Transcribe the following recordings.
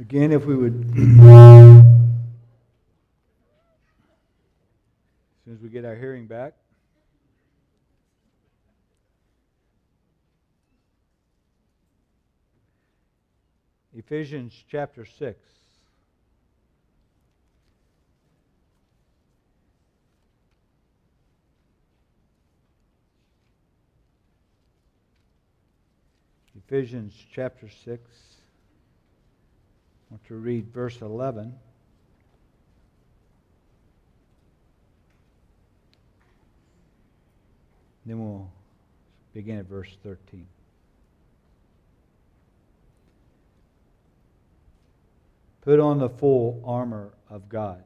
Again, if we would, as soon as we get our hearing back. Ephesians chapter 6. Ephesians chapter 6. I want to read verse 11. Then we'll begin at verse 13. Put on the full armor of God,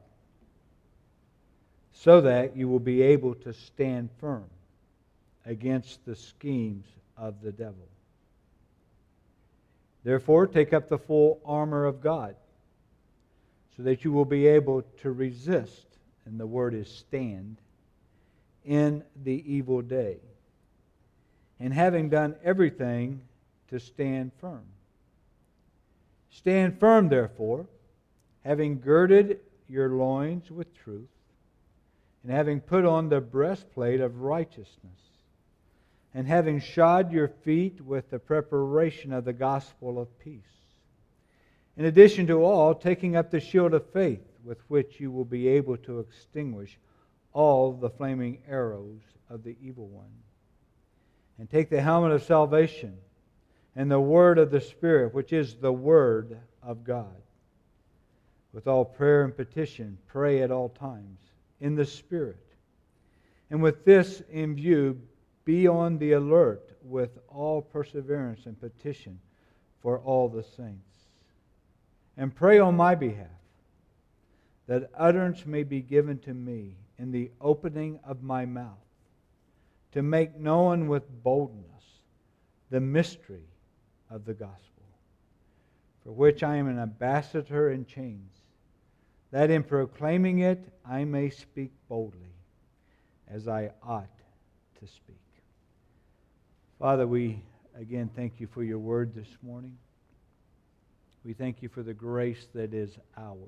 so that you will be able to stand firm against the schemes of the devil. Therefore, take up the full armor of God, so that you will be able to resist, and the word is stand, in the evil day. And having done everything, to stand firm. Stand firm, therefore, having girded your loins with truth, and having put on the breastplate of righteousness, and having shod your feet with the preparation of the gospel of peace. In addition to all, taking up the shield of faith, with which you will be able to extinguish all the flaming arrows of the evil one. And take the helmet of salvation, and the word of the Spirit, which is the Word of God. With all prayer and petition, pray at all times, in the Spirit. And with this in view, be on the alert with all perseverance and petition for all the saints. And pray on my behalf, that utterance may be given to me in the opening of my mouth, to make known with boldness the mystery of the gospel, for which I am an ambassador in chains, that in proclaiming it I may speak boldly, as I ought to speak. Father, we again thank you for your word this morning. We thank you for the grace that is ours,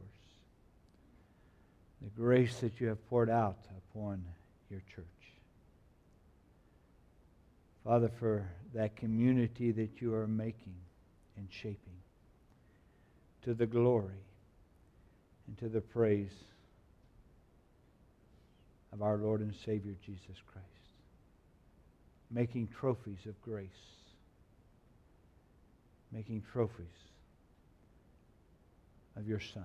the grace that you have poured out upon your church. Father, for that community that you are making and shaping to the glory and to the praise of our Lord and Savior Jesus Christ. Making trophies of grace. Making trophies of your Son.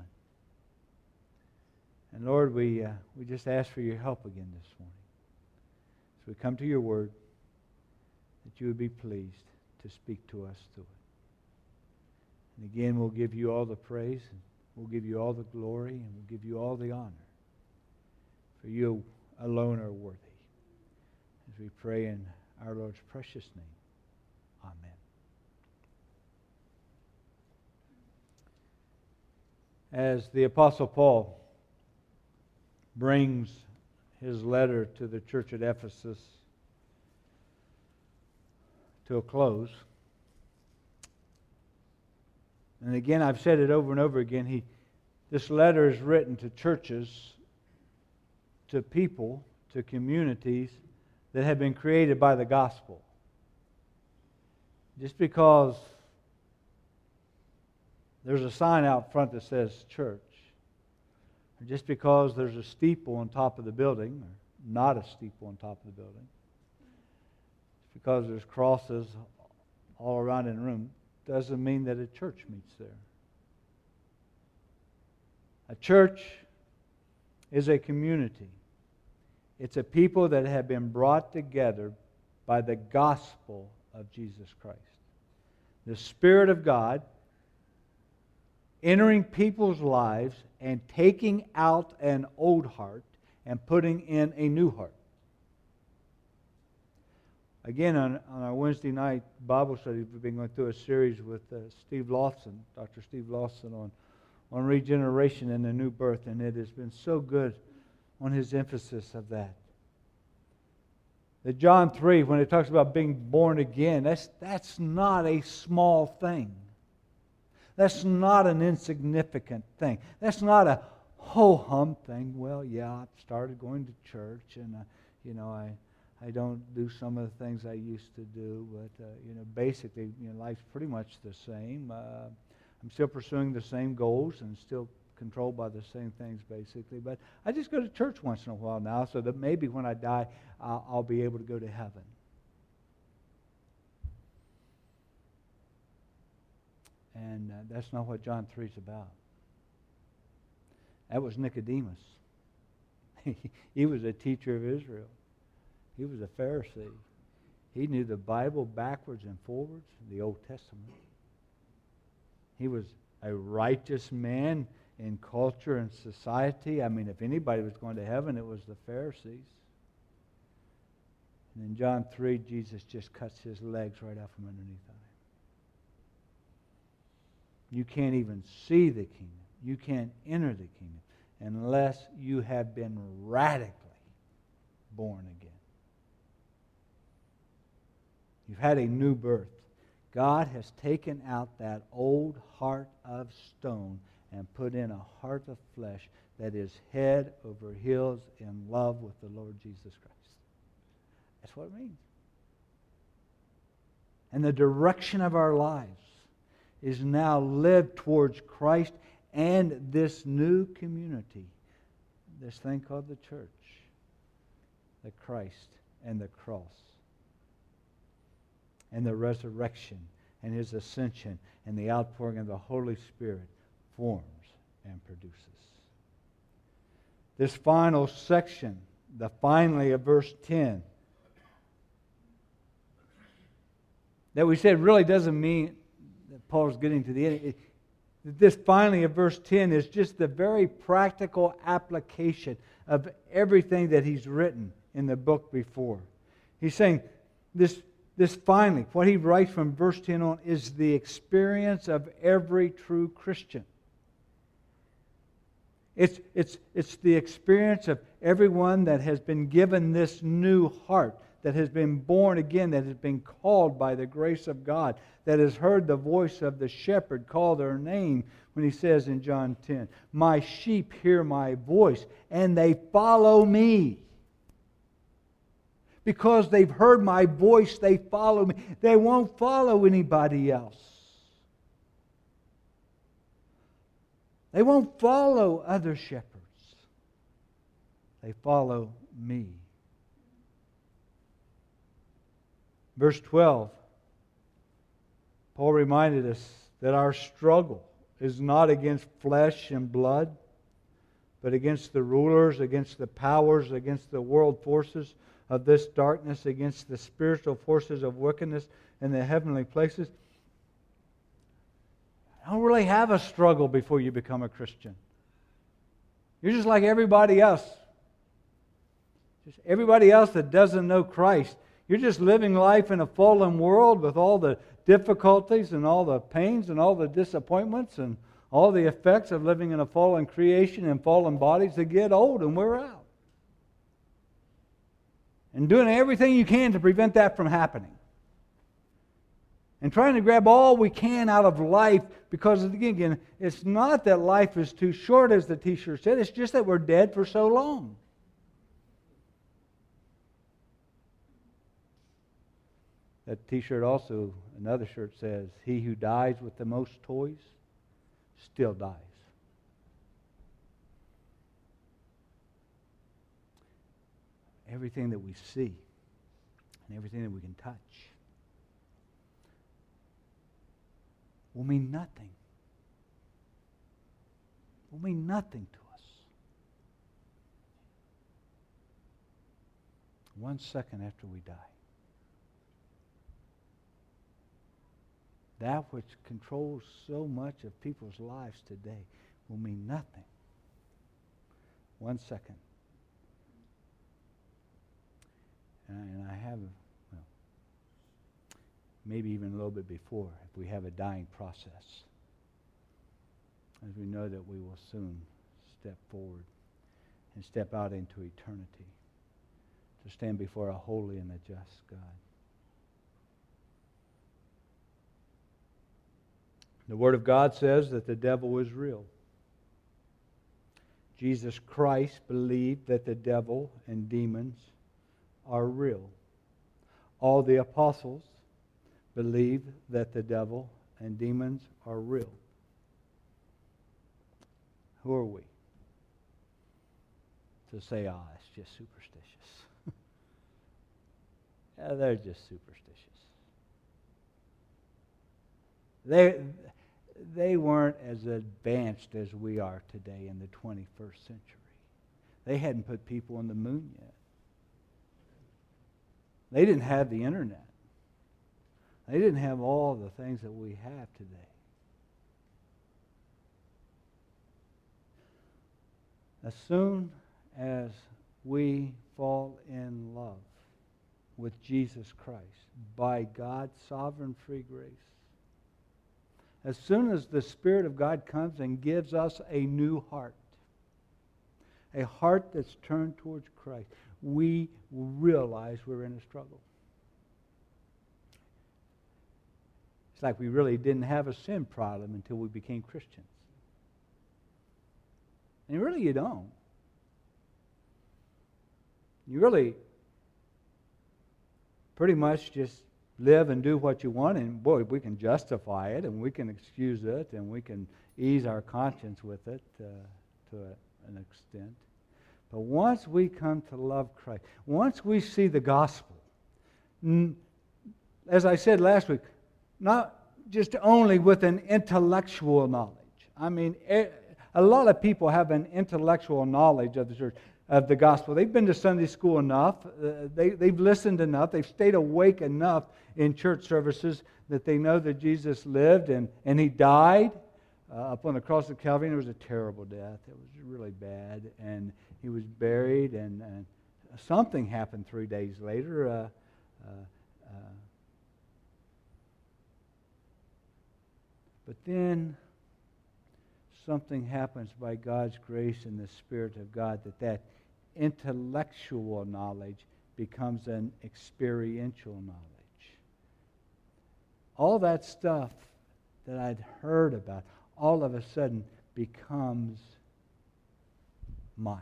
And Lord, we just ask for your help again this morning. As we come to your word, that you would be pleased to speak to us through it. And again, we'll give you all the praise, and we'll give you all the glory, and we'll give you all the honor. For you alone are worthy. As we pray in our Lord's precious name. Amen. As the Apostle Paul brings his letter to the church at Ephesus to a close, and again, I've said it over and over again, this letter is written to churches, to people, to communities that have been created by the gospel. Just because there's a sign out front that says church, or just because there's a steeple on top of the building, or not a steeple on top of the building, just because there's crosses all around in the room, doesn't mean that a church meets there. A church is a community. It's a people that have been brought together by the gospel of Jesus Christ. The Spirit of God entering people's lives and taking out an old heart and putting in a new heart. Again, on our Wednesday night Bible study, we've been going through a series with Steve Lawson, Dr. Steve Lawson, on regeneration and the new birth, and it has been so good on his emphasis of that. That John 3, when it talks about being born again, that's not a small thing. That's not an insignificant thing. That's not a ho-hum thing. Well, yeah, I started going to church, and I don't do some of the things I used to do, but basically, life's pretty much the same. I'm still pursuing the same goals and still controlled by the same things, basically. But I just go to church once in a while now, so that maybe when I die, I'll be able to go to heaven. And that's not what John 3 is about. That was Nicodemus. He was a teacher of Israel. He was a Pharisee. He knew the Bible backwards and forwards, the Old Testament. He was a righteous man in culture and society. I mean, if anybody was going to heaven, it was the Pharisees. And in John 3, Jesus just cuts his legs right out from underneath them. You can't even see the kingdom. You can't enter the kingdom unless you have been radically born again. You've had a new birth. God has taken out that old heart of stone and put in a heart of flesh that is head over heels in love with the Lord Jesus Christ. That's what it means. And the direction of our lives is now lived towards Christ and this new community, this thing called the church, the Christ and the cross, and the resurrection and His ascension and the outpouring of the Holy Spirit forms and produces. This final section, the finally of verse 10, that we said really doesn't mean that Paul's getting to the end. This finally of verse 10 is just the very practical application of everything that he's written in the book before. He's saying this finally, what he writes from verse 10 on, is the experience of every true Christian. It's the experience of everyone that has been given this new heart, that has been born again, that has been called by the grace of God, that has heard the voice of the shepherd call their name when he says in John 10, "My sheep hear my voice, and they follow me." Because they've heard my voice, they follow me. They won't follow anybody else. They won't follow other shepherds. They follow me. Verse 12, Paul reminded us that our struggle is not against flesh and blood, but against the rulers, against the powers, against the world forces of this darkness, against the spiritual forces of wickedness in the heavenly places. You don't really have a struggle before you become a Christian. You're just like everybody else. Just everybody else that doesn't know Christ. You're just living life in a fallen world with all the difficulties and all the pains and all the disappointments and all the effects of living in a fallen creation and fallen bodies that get old and wear out. And doing everything you can to prevent that from happening. And trying to grab all we can out of life because, again, it's not that life is too short, as the t-shirt said. It's just that we're dead for so long. That t-shirt also, another shirt says, "He who dies with the most toys still dies." Everything that we see and everything that we can touch will mean nothing. Will mean nothing to us. 1 second after we die. That which controls so much of people's lives today will mean nothing. 1 second. And I have, maybe even a little bit before, if we have a dying process. As we know that we will soon step forward and step out into eternity to stand before a holy and a just God. The Word of God says that the devil is real. Jesus Christ believed that the devil and demons are real. All the apostles believed that the devil and demons are real. Who are we to say, it's just superstitious? Yeah, they're just superstitious. They weren't as advanced as we are today in the 21st century. They hadn't put people on the moon yet. They didn't have the internet. They didn't have all the things that we have today. As soon as we fall in love with Jesus Christ by God's sovereign free grace, as soon as the Spirit of God comes and gives us a new heart, a heart that's turned towards Christ, we realize we're in a struggle. It's like we really didn't have a sin problem until we became Christians. And really you don't. You really pretty much just live and do what you want, and boy, we can justify it, and we can excuse it, and we can ease our conscience with it to an extent. But once we come to love Christ, once we see the gospel, as I said last week, not just only with an intellectual knowledge. I mean, a lot of people have an intellectual knowledge of the church, of the gospel. They've been to Sunday school enough. They've listened enough. They've stayed awake enough in church services that they know that Jesus lived and He died up on the cross of Calvary. And it was a terrible death. It was really bad. And He was buried, and something happened 3 days later. But then something happens by God's grace and the Spirit of God that intellectual knowledge becomes an experiential knowledge. All that stuff that I'd heard about all of a sudden becomes mine.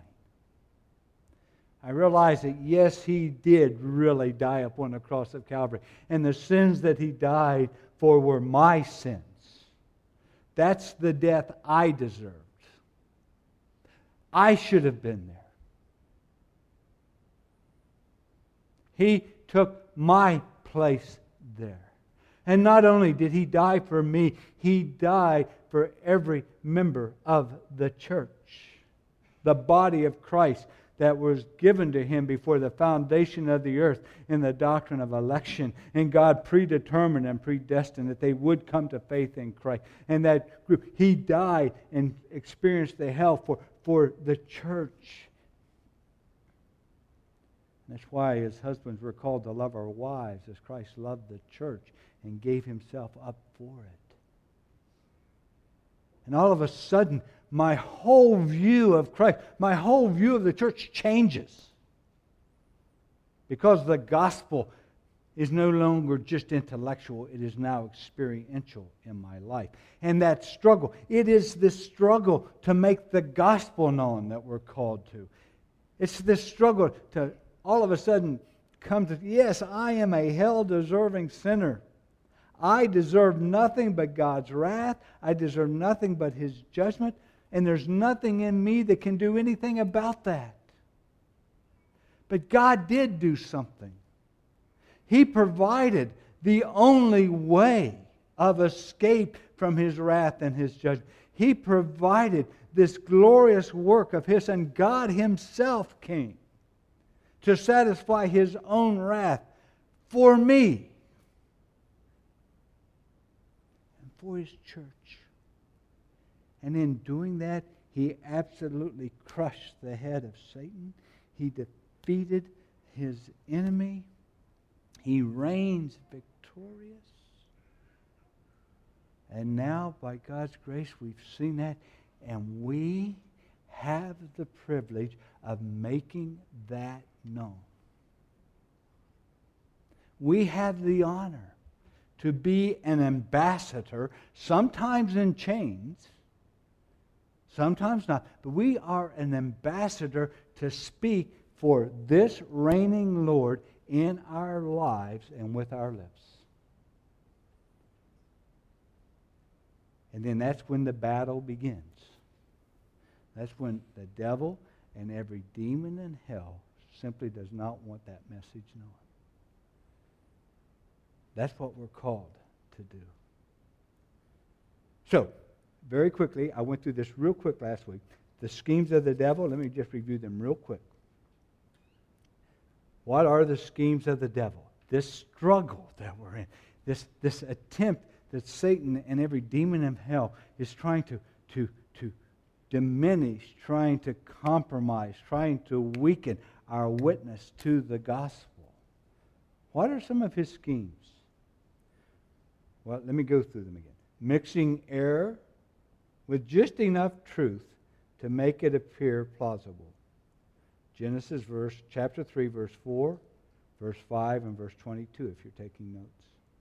I realize that yes, He did really die upon the cross of Calvary, and the sins that He died for were my sins. That's the death I deserved. I should have been there. He took my place there. And not only did He die for me, He died for every member of the church, the body of Christ that was given to Him before the foundation of the earth in the doctrine of election. And God predetermined and predestined that they would come to faith in Christ. And that group, He died and experienced the hell for the church. That's why as husbands we're called to love our wives as Christ loved the church and gave Himself up for it. And all of a sudden, my whole view of Christ, my whole view of the church changes. Because the gospel is no longer just intellectual, it is now experiential in my life. And that struggle, it is this struggle to make the gospel known that we're called to. It's this struggle to all of a sudden come to, yes, I am a hell-deserving sinner. I deserve nothing but God's wrath. I deserve nothing but His judgment. And there's nothing in me that can do anything about that. But God did do something. He provided the only way of escape from His wrath and His judgment. He provided this glorious work of His Son. God Himself came to satisfy His own wrath for me and for His church. And in doing that, He absolutely crushed the head of Satan. He defeated his enemy. He reigns victorious. And now, by God's grace, we've seen that, and we have the privilege of making that known. We have the honor to be an ambassador, sometimes in chains, sometimes not, but we are an ambassador to speak for this reigning Lord in our lives and with our lips. And then that's when the battle begins. That's when the devil and every demon in hell simply does not want that message known. That's what we're called to do. So, very quickly, I went through this real quick last week. The schemes of the devil, let me just review them real quick. What are the schemes of the devil? This struggle that we're in, this attempt that Satan and every demon in hell is trying to diminish, trying to compromise, trying to weaken our witness to the gospel. What are some of his schemes? Well, let me go through them again. Mixing error with just enough truth to make it appear plausible. Genesis chapter 3, verse 4, verse 5, and verse 22, if you're taking notes.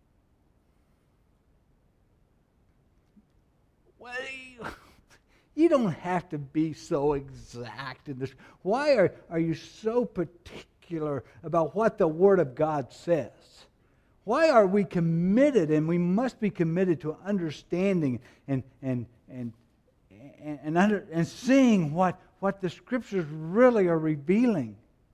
Well, you don't have to be so exact in this. Why are you so particular about what the Word of God says? Why are we committed, and we must be committed to understanding and seeing what the Scriptures really are revealing?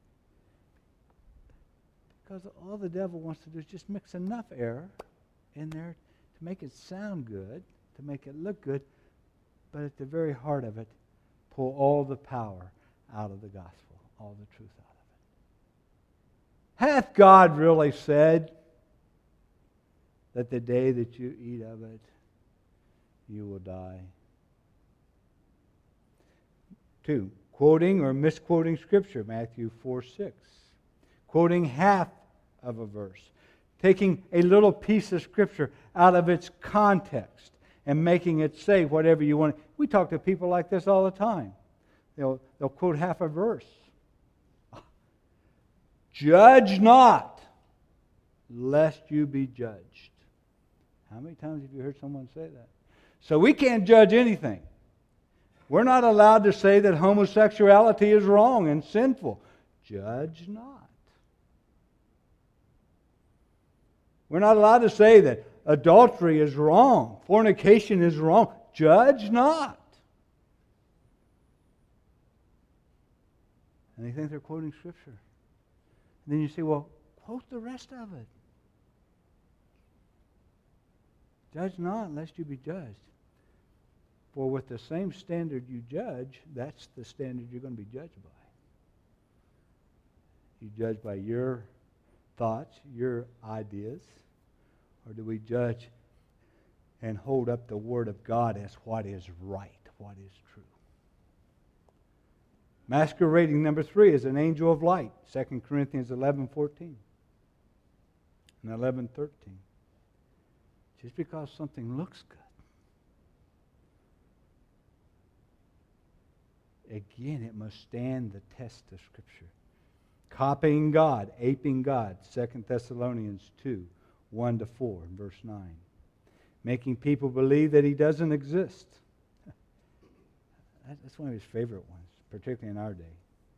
Because all the devil wants to do is just mix enough error in there to make it sound good, to make it look good, but at the very heart of it, pull all the power out of the gospel, all the truth out of it. Hath God really said that the day that you eat of it, you will die? 2, quoting or misquoting Scripture, Matthew 4:6. Quoting half of a verse. Taking a little piece of Scripture out of its context and making it say whatever you want. We talk to people like this all the time. They'll quote half a verse. Judge not, lest you be judged. How many times have you heard someone say that? So we can't judge anything. We're not allowed to say that homosexuality is wrong and sinful. Judge not. We're not allowed to say that adultery is wrong, fornication is wrong. Judge not. And they think they're quoting Scripture. And then you say, well, quote the rest of it. Judge not, lest you be judged. For with the same standard you judge, that's the standard you're going to be judged by. You judge by your thoughts, your ideas, or do we judge and hold up the Word of God as what is right, what is true? Masquerading, number 3, is an angel of light. 2 Corinthians 11:14 and 11:13. Just because something looks good. Again, it must stand the test of Scripture. Copying God, aping God. 2 Thessalonians 2:1-4, and verse 9. Making people believe that He doesn't exist. That's one of his favorite ones, particularly in our day.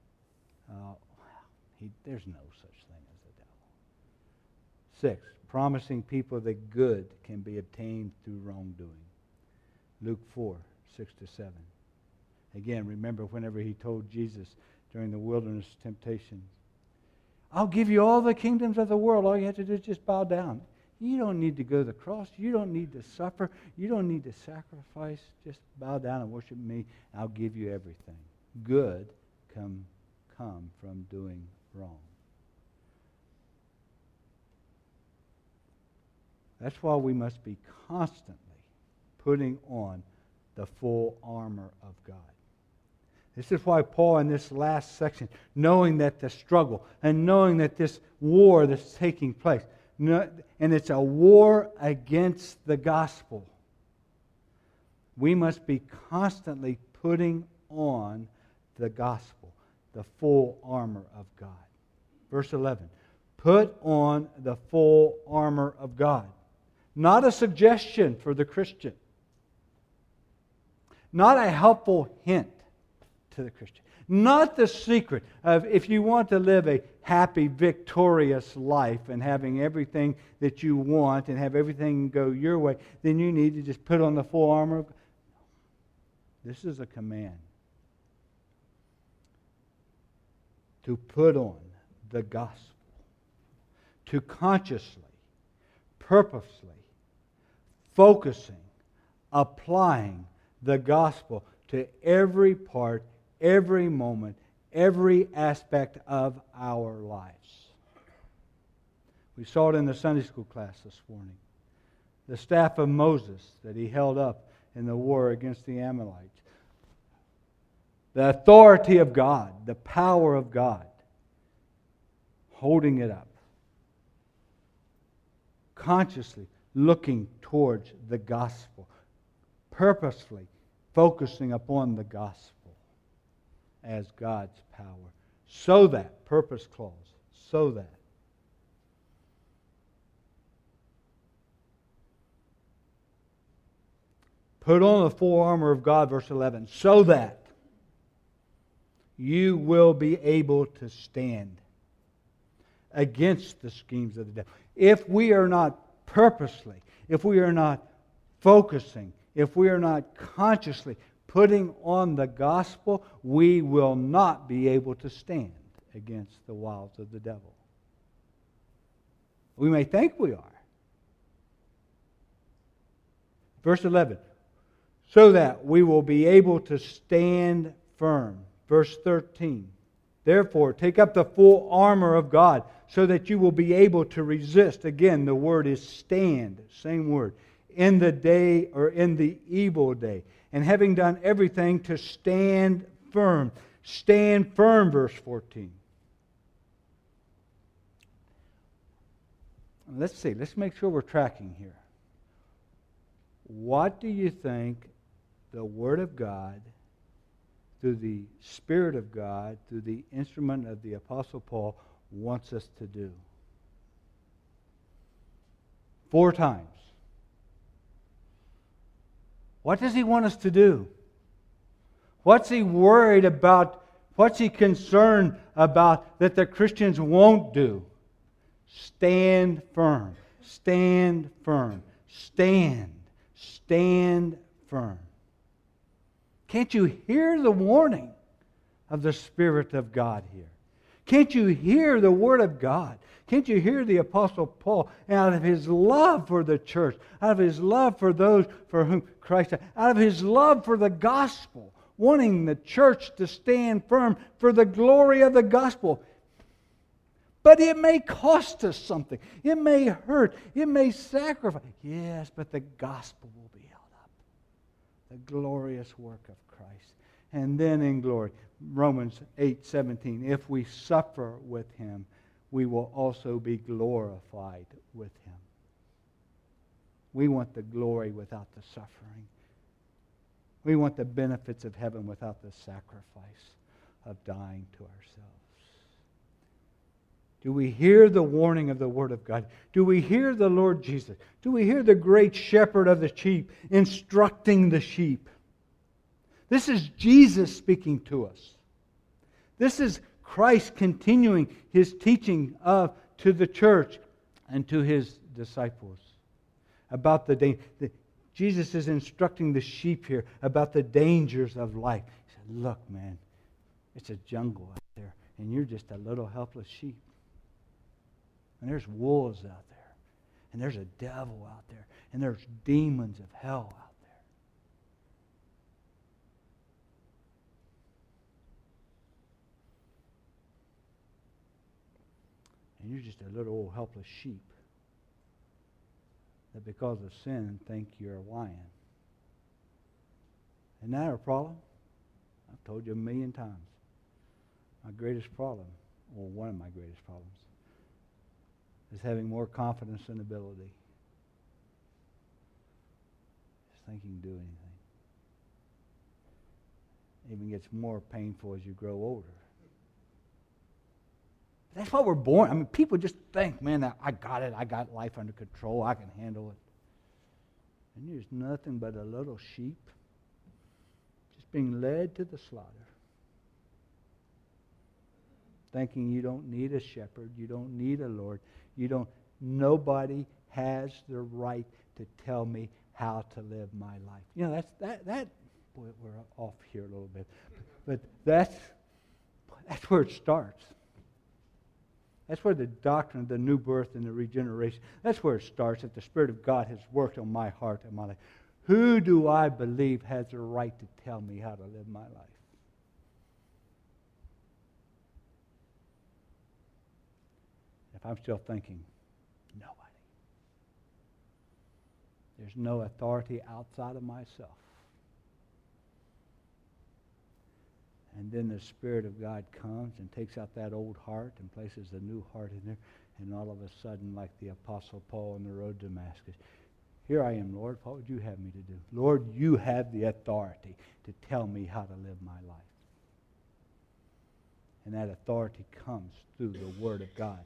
There's no such thing as the devil. 6, promising people that good can be obtained through wrongdoing. Luke 4:6-7. Again, remember whenever He told Jesus during the wilderness temptation, I'll give you all the kingdoms of the world. All you have to do is just bow down. You don't need to go to the cross. You don't need to suffer. You don't need to sacrifice. Just bow down and worship me. And I'll give you everything. Good come from doing wrong. That's why we must be constantly putting on the full armor of God. This is why Paul, in this last section, knowing that the struggle and knowing that this war that's taking place, and it's a war against the gospel, we must be constantly putting on the gospel, the full armor of God. Verse 11, put on the full armor of God. not a suggestion for the Christian, not a helpful hint to the Christian, not the secret of if you want to live a happy, victorious life and having everything that you want and have everything go your way, then you need to just put on the full armor of God. This is a command to put on the gospel, to consciously, purposely, focusing, applying the gospel to every part, every moment, every aspect of our lives. We saw it in the Sunday school class this morning. The staff of Moses that he held up in the war against the Amalekites. The authority of God, the power of God, holding it up. Consciously looking towards the gospel. Purposefully focusing upon the gospel as God's power. So that, purpose clause, so that. Put on the full armor of God, verse 11, so that you will be able to stand against the schemes of the devil. If we are not purposely, if we are not focusing, if we are not consciously putting on the gospel, we will not be able to stand against the wiles of the devil. We may think we are. Verse 11, so that we will be able to stand firm. Verse 13, therefore take up the full armor of God so that you will be able to resist. Again, the word is stand, same word. In the day or in the evil day. And having done everything to stand firm. Stand firm, verse 14. Let's see. Let's make sure we're tracking here. What do you think the Word of God, through the Spirit of God, through the instrument of the Apostle Paul, wants us to do? 4 times. What does he want us to do? What's he worried about? What's he concerned about that the Christians won't do? Stand firm. Stand firm. Stand. Stand firm. Can't you hear the warning of the Spirit of God here? Can't you hear the Word of God? Can't you hear the Apostle Paul, out of his love for the church, out of his love for those for whom Christ died, out of his love for the gospel, wanting the church to stand firm for the glory of the gospel? But it may cost us something. It may hurt. It may sacrifice. Yes, but the gospel will be held up. The glorious work of Christ. And then in glory, Romans 8:17, if we suffer with Him, we will also be glorified with Him. We want the glory without the suffering. We want the benefits of heaven without the sacrifice of dying to ourselves. Do we hear the warning of the Word of God? Do we hear the Lord Jesus? Do we hear the great shepherd of the sheep instructing the sheep? This is Jesus speaking to us. This is Christ continuing His teaching to the church and to His disciples about the danger. Jesus is instructing the sheep here about the dangers of life. He said, look, man, it's a jungle out there, and you're just a little helpless sheep. And there's wolves out there, and there's a devil out there, and there's demons of hell out there. And you're just a little old helpless sheep that because of sin think you're a lion. Isn't that our problem? I've told you 1,000,000 times. My greatest problem, or one of my greatest problems, is having more confidence and ability. Just think you can do anything. It even gets more painful as you grow older. That's what we're born. I mean, people just think, man, I got it. I got life under control. I can handle it. And there's nothing but a little sheep just being led to the slaughter. Thinking you don't need a shepherd, you don't need a Lord, nobody has the right to tell me how to live my life. You know, boy, we're off here a little bit. But that's where it starts. That's where the doctrine of the new birth and the regeneration, that's where it starts, that the Spirit of God has worked on my heart and my life. Who do I believe has the right to tell me how to live my life? If I'm still thinking, nobody. There's no authority outside of myself. And then the Spirit of God comes and takes out that old heart and places a new heart in there. And all of a sudden, like the Apostle Paul on the road to Damascus, here I am, Lord. What would you have me to do? Lord, you have the authority to tell me how to live my life. And that authority comes through the Word of God.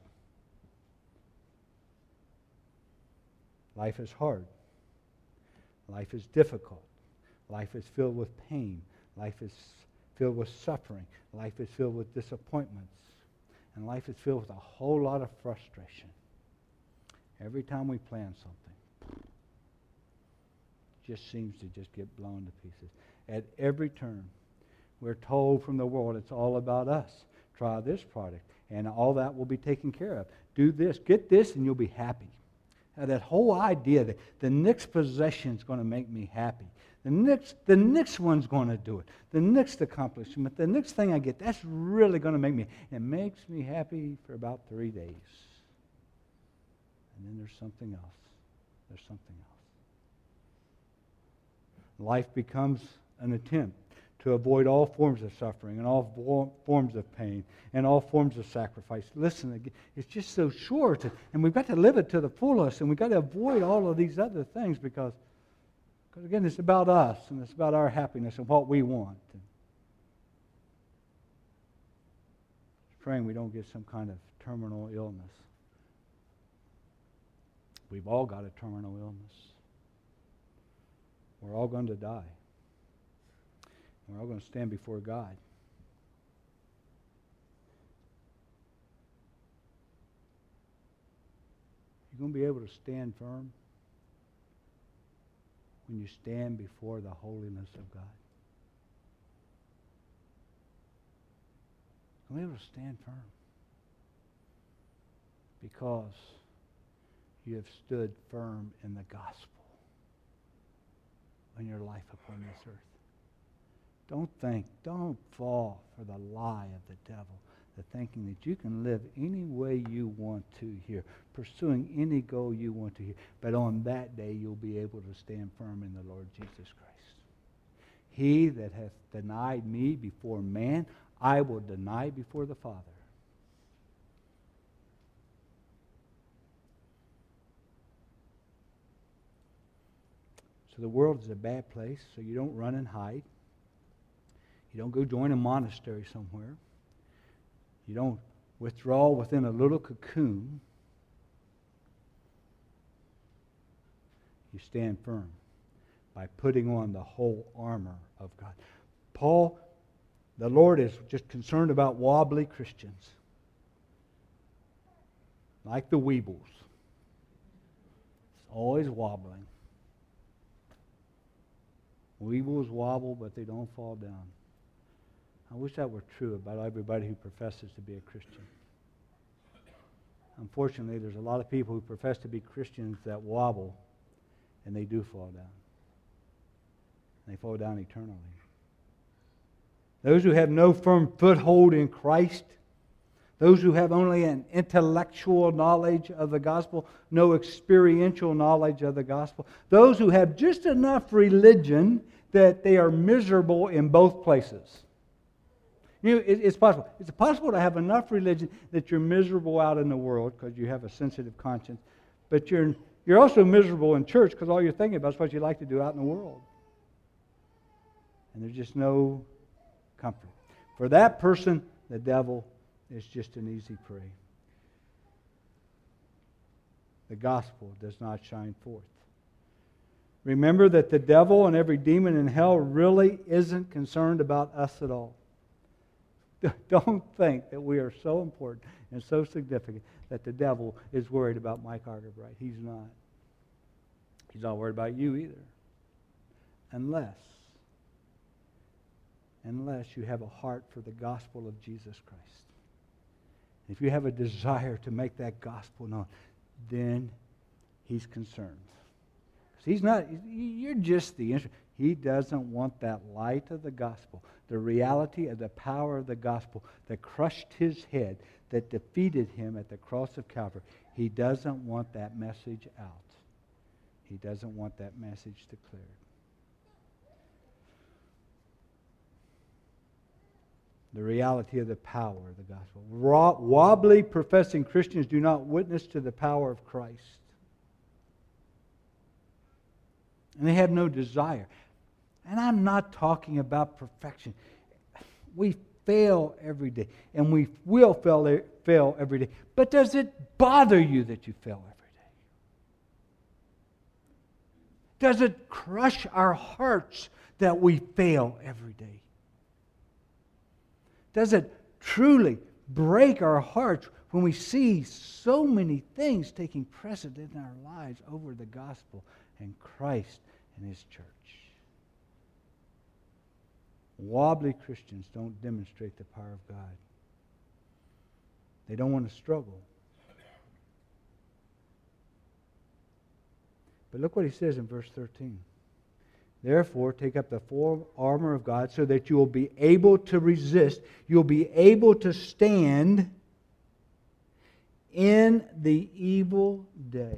Life is hard. Life is difficult. Life is filled with pain. Life is filled with suffering. Life is filled with disappointments. And life is filled with a whole lot of frustration. Every time we plan something, it just seems to just get blown to pieces. At every turn, we're told from the world it's all about us. Try this product, and all that will be taken care of. Do this, get this, and you'll be happy. Now, that whole idea that the next possession is going to make me happy. The next one's going to do it. The next accomplishment, the next thing I get, that's really going to make me. It makes me happy for about 3 days. And then there's something else. There's something else. Life becomes an attempt to avoid all forms of suffering and all forms of pain and all forms of sacrifice. Listen, it's just so short, and we've got to live it to the fullest, and we've got to avoid all of these other things because again, it's about us, and it's about our happiness and what we want. And praying we don't get some kind of terminal illness. We've all got a terminal illness. We're all going to die. We're all going to stand before God. You're going to be able to stand firm when you stand before the holiness of God. You're going to be able to stand firm because you have stood firm in the gospel in your life upon this earth. Don't fall for the lie of the devil, the thinking that you can live any way you want to here, pursuing any goal you want to here. But on that day, you'll be able to stand firm in the Lord Jesus Christ. He that hath denied me before man, I will deny before the Father. So the world is a bad place, so you don't run and hide. You don't go join a monastery somewhere. You don't withdraw within a little cocoon. You stand firm by putting on the whole armor of God. Paul, the Lord is just concerned about wobbly Christians. Like the Weebles. It's always wobbling. Weebles wobble, but they don't fall down. I wish that were true about everybody who professes to be a Christian. Unfortunately, there's a lot of people who profess to be Christians that wobble, and they do fall down. They fall down eternally. Those who have no firm foothold in Christ, those who have only an intellectual knowledge of the gospel, no experiential knowledge of the gospel, those who have just enough religion that they are miserable in both places. You know, it's possible. It's possible to have enough religion that you're miserable out in the world because you have a sensitive conscience, but you're also miserable in church because all you're thinking about is what you like to do out in the world. And there's just no comfort. For that person, the devil is just an easy prey. The gospel does not shine forth. Remember that the devil and every demon in hell really isn't concerned about us at all. Don't think that we are so important and so significant that the devil is worried about Mike Argerbright. He's not. He's not worried about you either. Unless you have a heart for the gospel of Jesus Christ. If you have a desire to make that gospel known, then he's concerned. He's not, you're just the instrument. He doesn't want that light of the gospel, the reality of the power of the gospel that crushed his head, that defeated him at the cross of Calvary. He doesn't want that message out. He doesn't want that message declared. The reality of the power of the gospel. Wobbly professing Christians do not witness to the power of Christ. And they have no desire. And I'm not talking about perfection. We fail every day. And we will fail every day. But does it bother you that you fail every day? Does it crush our hearts that we fail every day? Does it truly break our hearts when we see so many things taking precedent in our lives over the gospel and Christ and His church? Wobbly Christians don't demonstrate the power of God. They don't want to struggle. But look what he says in verse 13. Therefore, take up the full armor of God so that you will be able to resist. You'll be able to stand in the evil day.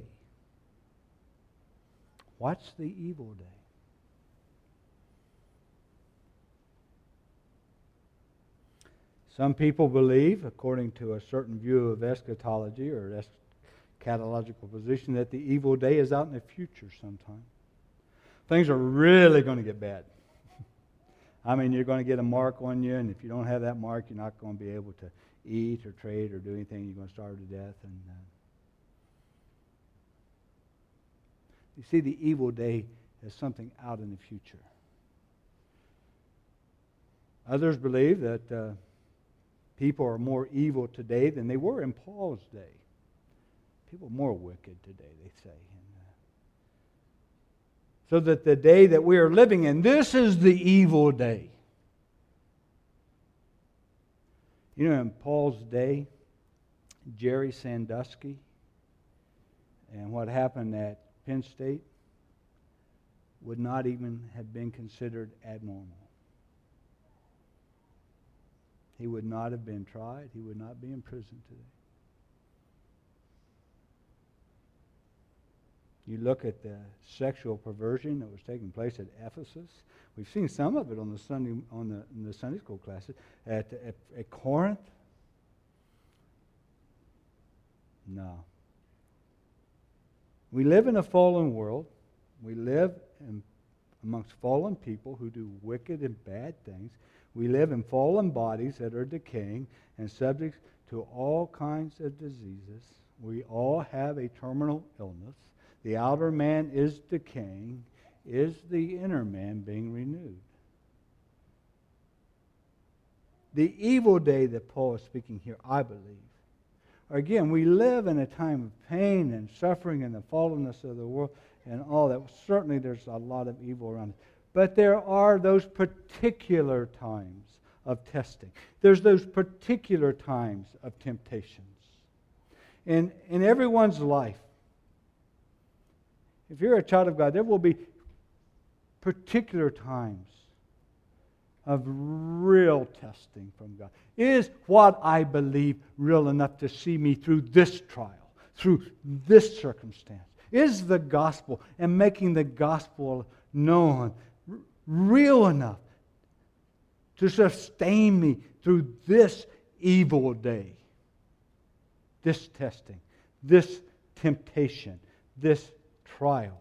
What's the evil day? Some people believe, according to a certain view of eschatology or eschatological position, that the evil day is out in the future sometime. Things are really going to get bad. I mean, you're going to get a mark on you, and if you don't have that mark, you're not going to be able to eat or trade or do anything. You're going to starve to death. And you see, the evil day is something out in the future. Others believe that people are more evil today than they were in Paul's day. People are more wicked today, they say. So that the day that we are living in, this is the evil day. You know, in Paul's day, Jerry Sandusky and what happened at Penn State would not even have been considered abnormal. He would not have been tried. He would not be in prison today. You look at the sexual perversion that was taking place at Ephesus. We've seen some of it on in the Sunday school classes. At Corinth, no. We live in a fallen world. We live amongst fallen people who do wicked and bad things. We live in fallen bodies that are decaying and subject to all kinds of diseases. We all have a terminal illness. The outer man is decaying. Is the inner man being renewed? The evil day that Paul is speaking here, I believe. Again, we live in a time of pain and suffering and the fallenness of the world and all that. Certainly there's a lot of evil around it. But there are those particular times of testing. There's those particular times of temptations. In everyone's life, if you're a child of God, there will be particular times of real testing from God. Is what I believe real enough to see me through this trial, through this circumstance? Is the gospel and making the gospel known real enough to sustain me through this evil day, this testing, this temptation, this trial,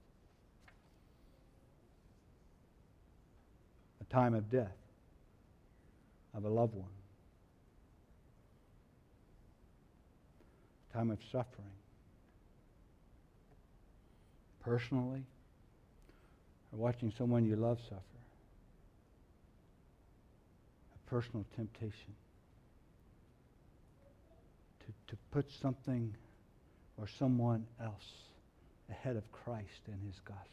a time of death of a loved one, a time of suffering, personally, or watching someone you love suffer. A personal temptation to put something or someone else ahead of Christ and His gospel.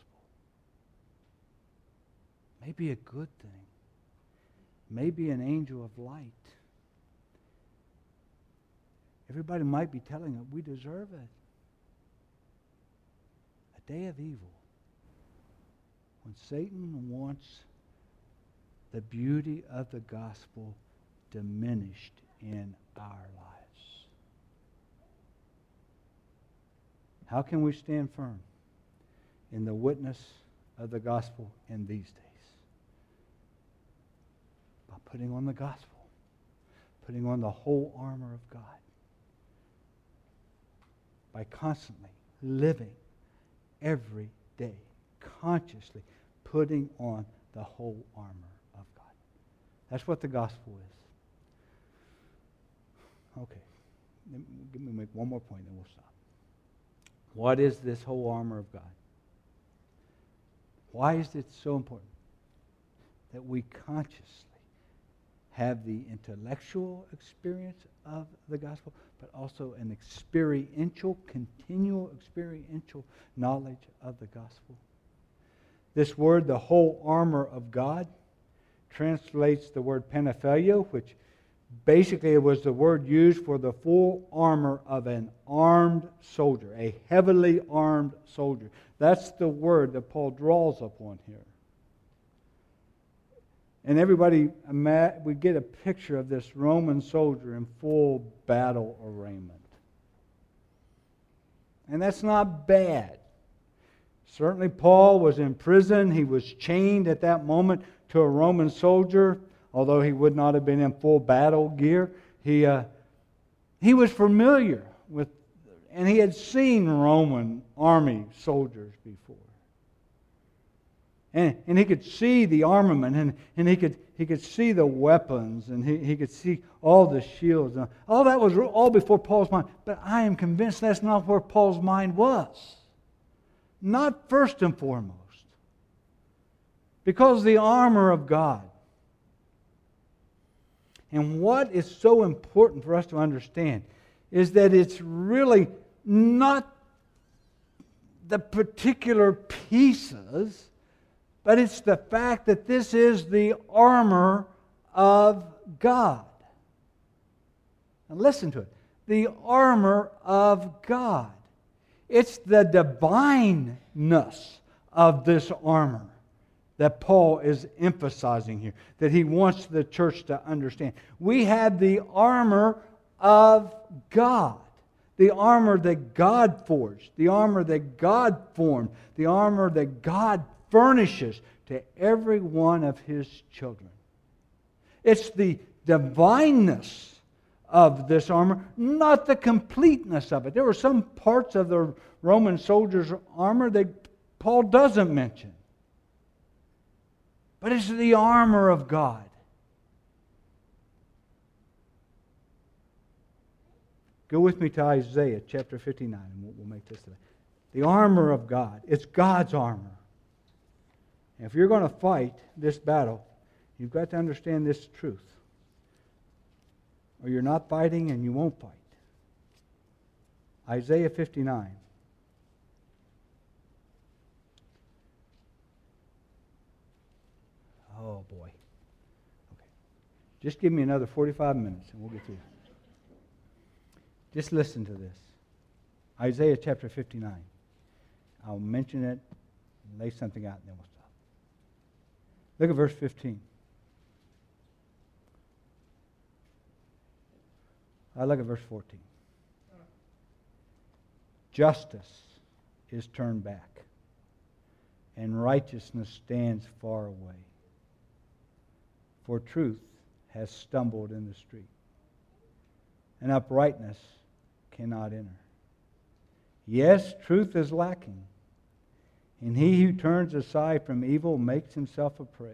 Maybe a good thing. Maybe an angel of light. Everybody might be telling us we deserve it. A day of evil. When Satan wants the beauty of the gospel diminished in our lives. How can we stand firm in the witness of the gospel in these days? By putting on the gospel, putting on the whole armor of God, by constantly living every day, consciously putting on the whole armor of God. That's what the gospel is. Okay, let me make one more point, then we'll stop. What is this whole armor of God? Why is it so important that we consciously have the intellectual experience of the gospel, but also an continual experiential knowledge of the gospel? This word, the whole armor of God, translates the word panophilia, which basically it was the word used for the full armor of an armed soldier, a heavily armed soldier. That's the word that Paul draws upon here. And everybody, we get a picture of this Roman soldier in full battle arraignment. And that's not bad. Certainly Paul was in prison. He was chained at that moment to a Roman soldier, although he would not have been in full battle gear. He was familiar with, and he had seen Roman army soldiers before. And he could see the armament, and he could see the weapons, and he could see all the shields. All that was all before Paul's mind. But I am convinced that's not where Paul's mind was. Not first and foremost. Because the armor of God. And what is so important for us to understand is that it's really not the particular pieces, but it's the fact that this is the armor of God. And listen to it. The armor of God. It's the divineness of this armor that Paul is emphasizing here, that he wants the church to understand. We have the armor of God. The armor that God forged. The armor that God formed. The armor that God furnishes to every one of His children. It's the divineness of this armor, not the completeness of it. There were some parts of the Roman soldier's armor that Paul doesn't mention. But it's the armor of God. Go with me to Isaiah chapter 59, and we'll make this today. The armor of God. It's God's armor. And if you're going to fight this battle, you've got to understand this truth. Or you're not fighting and you won't fight. Isaiah 59. Oh boy. Okay. Just give me another 45 minutes and we'll get through. Just listen to this. Isaiah chapter 59. I'll mention it, lay something out, and then we'll stop. Look at verse 15. I look at verse 14. Justice is turned back, and righteousness stands far away. For truth has stumbled in the street, and uprightness cannot enter. Yes, truth is lacking, and he who turns aside from evil makes himself a prey.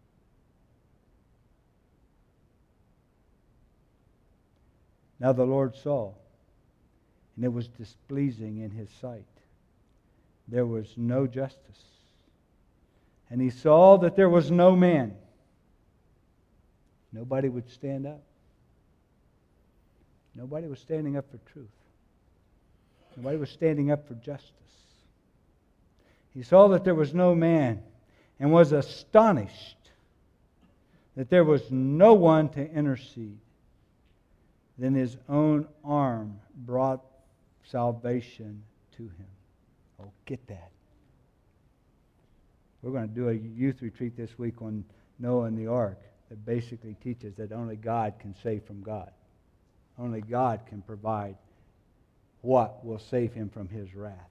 Now the Lord saw, and it was displeasing in His sight. There was no justice, And he saw that there was no man. Nobody would stand up. Nobody was standing up for truth. Nobody was standing up for justice. He saw that there was no man and was astonished that there was no one to intercede. Then his own arm brought salvation to him. Oh, get that. We're going to do a youth retreat this week on Noah and the ark that basically teaches that only God can save from God. Only God can provide what will save him from his wrath.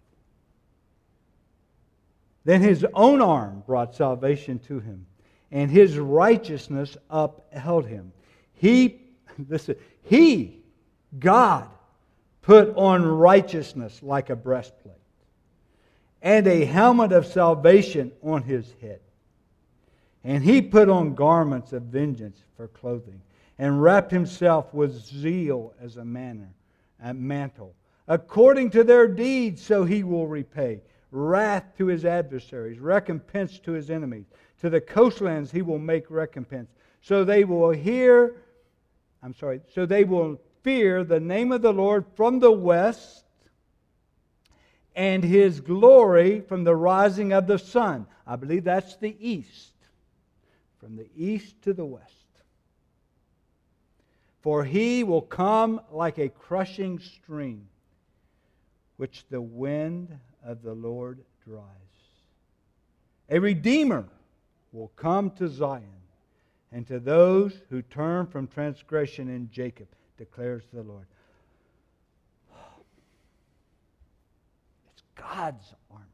Then his own arm brought salvation to him, and his righteousness upheld him. God, put on righteousness like a breastplate, and a helmet of salvation on his head. And he put on garments of vengeance for clothing, and wrapped himself with zeal as a mantle. According to their deeds, so he will repay. Wrath to his adversaries, recompense to his enemies. To the coastlands he will make recompense. So they will fear the name of the Lord from the west, and his glory from the rising of the sun. I believe that's the east. From the east to the west. For he will come like a crushing stream, which the wind of the Lord dries. A Redeemer will come to Zion, and to those who turn from transgression in Jacob, declares the Lord. It's God's armor.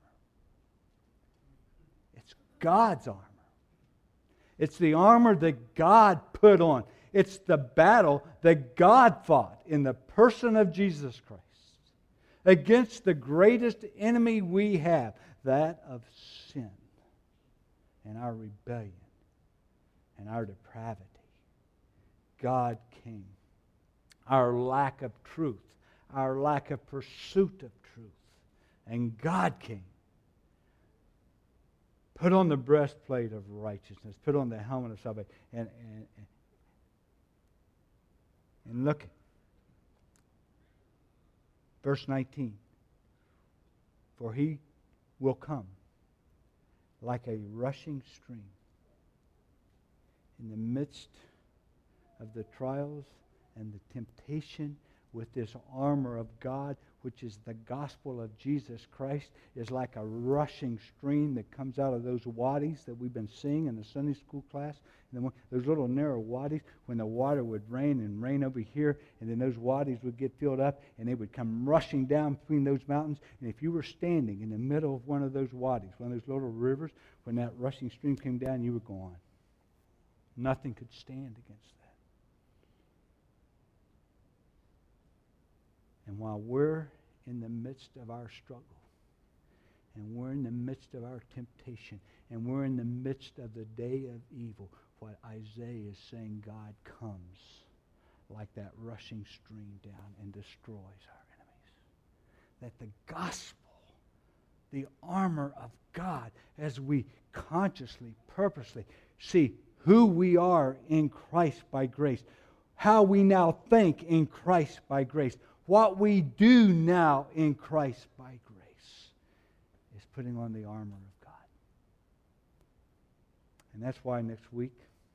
It's God's armor. It's the armor that God put on. It's the battle that God fought in the person of Jesus Christ against the greatest enemy we have, that of sin and our rebellion and our depravity. God came. Our lack of truth, our lack of pursuit of truth, and God came. Put on the breastplate of righteousness. Put on the helmet of salvation. And look. Verse 19. For he will come like a rushing stream in the midst of the trials and the temptation with this armor of God, which is the gospel of Jesus Christ, is like a rushing stream that comes out of those wadis that we've been seeing in the Sunday school class. And then those little narrow wadis, when the water would rain over here, and then those wadis would get filled up, and they would come rushing down between those mountains. And if you were standing in the middle of one of those wadis, one of those little rivers, when that rushing stream came down, you were gone. Nothing could stand against that. And while we're in the midst of our struggle, and we're in the midst of our temptation, and we're in the midst of the day of evil, what Isaiah is saying, God comes like that rushing stream down and destroys our enemies. That the gospel, the armor of God, as we consciously, purposely see who we are in Christ by grace, how we now think in Christ by grace, what we do now in Christ by grace, is putting on the armor of God. And that's why next week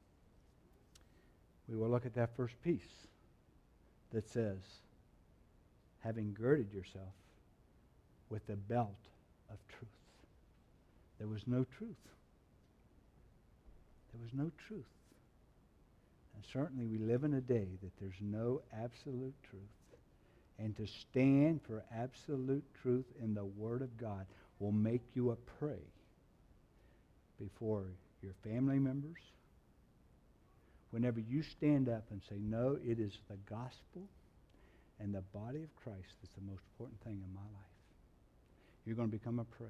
we will look at that first piece that says, having girded yourself with the belt of truth. There was no truth. There was no truth. And certainly we live in a day that there's no absolute truth. And to stand for absolute truth in the Word of God will make you a prey before your family members. Whenever you stand up and say, no, it is the gospel and the body of Christ that's the most important thing in my life, you're going to become a prey.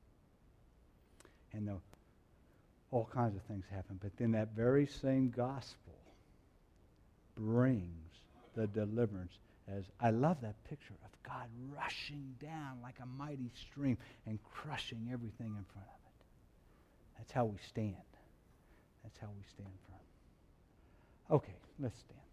And all kinds of things happen. But then that very same gospel brings the deliverance. As I love that picture of God rushing down like a mighty stream and crushing everything in front of it. That's how we stand. That's how we stand firm. Okay, let's stand.